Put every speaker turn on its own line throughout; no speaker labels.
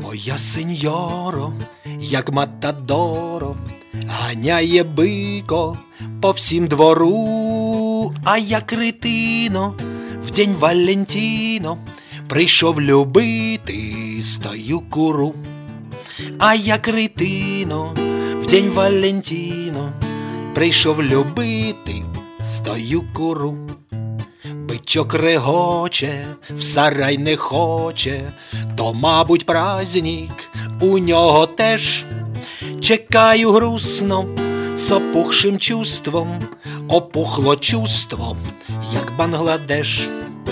Моя сеньоро, як матадоро, ганяє бико по всім двору, а я критино в день Валентіно прийшов любити стаю куру. А я критино в день Валентіно прийшов любити стаю куру. Бичок регоче, в сарай не хоче, то, мабуть, праздник у нього теж. Чекаю грустно, з опухшим чувством, опухло чувство, як Бангладеш.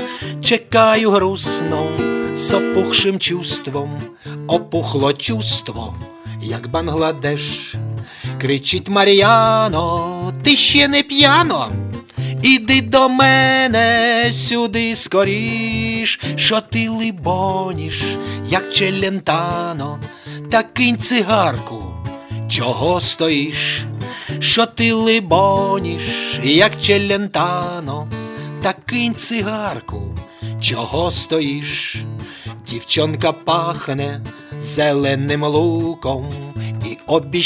Чекаю грустно, з опухшим чувством, опухло чувство, як Бангладеш. Кричить Мар'яно, ти ще не п'яно? Іди до мене сюди скоріш, що ти либоніш, як Челентано, та кинь цигарку, чого стоїш? Що ти либоніш, як Челентано, та кинь цигарку, чого стоїш? Дівчонка пахне зеленим луком і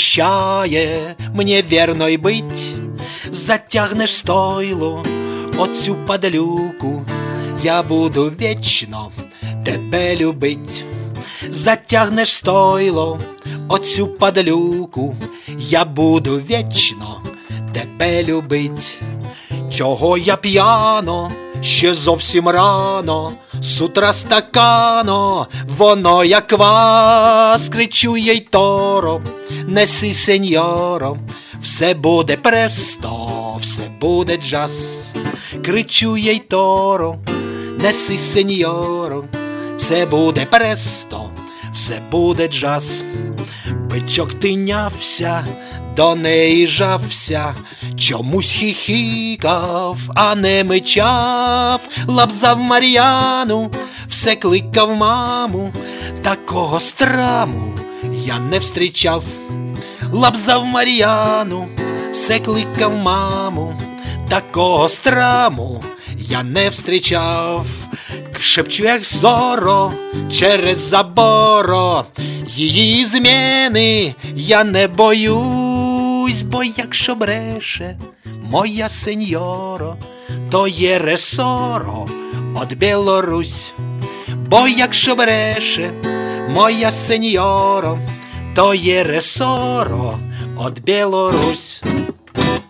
обіщає мені вірно й бить. Затягнеш стойло оцю падлюку, я буду вічно тебе любить. Затягнеш стойло оцю падлюку, я буду вічно тебе любить. Чого я п'яно, ще зовсім рано, з утра стакано, воно як квас. Кричу їй Торо, неси сеньоро, все буде престо, все буде джаз. Кричу їй Торо, неси сеньоро, все буде престо, все буде джаз. Бичок тинявся, до неї жався, чомусь хихікав, а не мичав. Лапзав Мар'яну, все кликав маму, такого страму я не встрічав. Лапзав Мар'яну, все кликав маму, такого страму я не встрічав. Шепчу, як Зоро, через заборо, її зміни я не боюсь, бо якщо бреше моя сеньоро, то є ресоро от Білорусь. Бо якщо бреше моя сеньоро, то є ресоро от Білорусь.